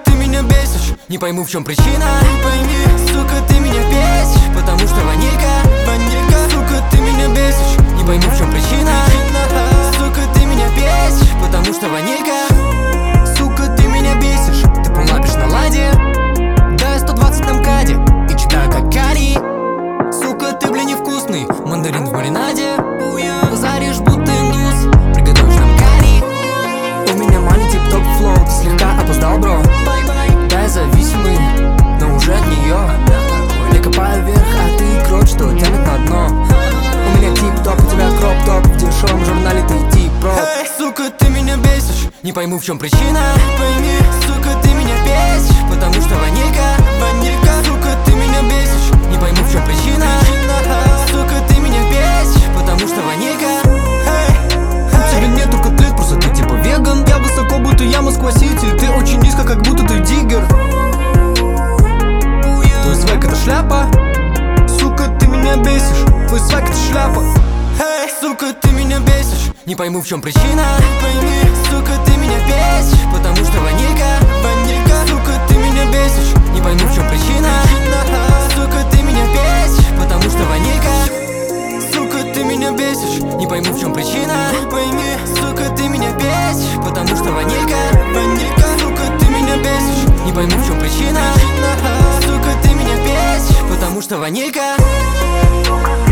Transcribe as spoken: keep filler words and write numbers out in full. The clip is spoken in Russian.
ты меня бесишь, не пойму, в чем причина. Не пойми, сука, ты меня бесишь, потому что ванилька, ванилька. Сука, ты меня бесишь, не пойму, в чем причина. Сука, ты меня бесишь, потому что ванилька. Сука, ты меня бесишь, ты полапишь на ладе. Да, я сто двадцать на МКАДе и читаю как Кари. Сука, ты, бля, невкусный мандарин в маринаде. Заришь, будто индус, приготовишь нам карри. У меня маленький топ флоу, ты слегка опоздал, бро. Да, я зависимый, но уже от нее. Я копаю вверх, а ты крот, что тянет на дно. У меня тип-топ, у тебя кроп-топ, в дешевом журнале ты тип-проп. Hey, сука, ты меня бесишь, не пойму, в чем причина. Пойми, сука, ты меня бесишь, потому что ванилька, ванилька. Сука, ты меня бесишь, не пойму, в чем причина. Сука, ты меня бесишь, потому что ванилька. У тебя нету котлет, просто ты типа веган. Я высоко, будто я Москва-Сити, ты очень низко, как будто ты диггер. Твой свек это шляпа. Сука, ты меня бесишь, твой свек это шляпа. Эй, сука, ты меня бесишь, не пойму, в чем причина. Пойми, сука, ты меня бесишь, потому что ванилька, ванилька. Сука, ты меня бесишь, не пойму, в чем причина. Сука, ты меня бесишь, потому что ванилька. Сука, ты меня бесишь, не пойму, в чем причина. Пойми, сука, ты меня бесишь, потому что ванилька, ванилька. Сука, ты меня бесишь, не пойму, в чем причина. Сука, ты меня бесишь, потому что ванилька.